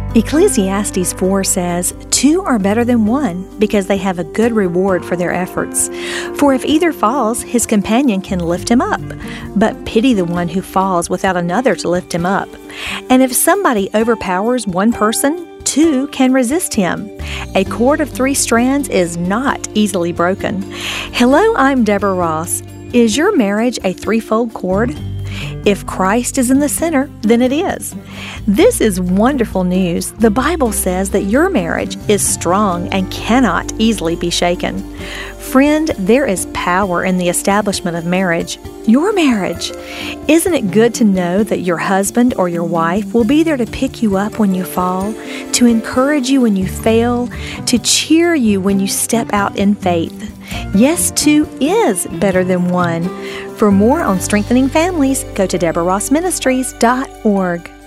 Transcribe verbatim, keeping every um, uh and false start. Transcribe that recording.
Ecclesiastes four says, "Two are better than one, because they have a good reward for their efforts. For if either falls, his companion can lift him up. But pity the one who falls without another to lift him up. And if somebody overpowers one person, two can resist him. A cord of three strands is not easily broken." Hello, I'm Deborah Ross. Is your marriage a threefold cord? If Christ is in the center, then it is. This is wonderful news. The Bible says that your marriage is strong and cannot easily be shaken. Friend, there is power in the establishment of marriage. Your marriage. Isn't it good to know that your husband or your wife will be there to pick you up when you fall, to encourage you when you fail, to cheer you when you step out in faith? Yes, two is better than one. For more on strengthening families, go to deborah ross ministries dot org.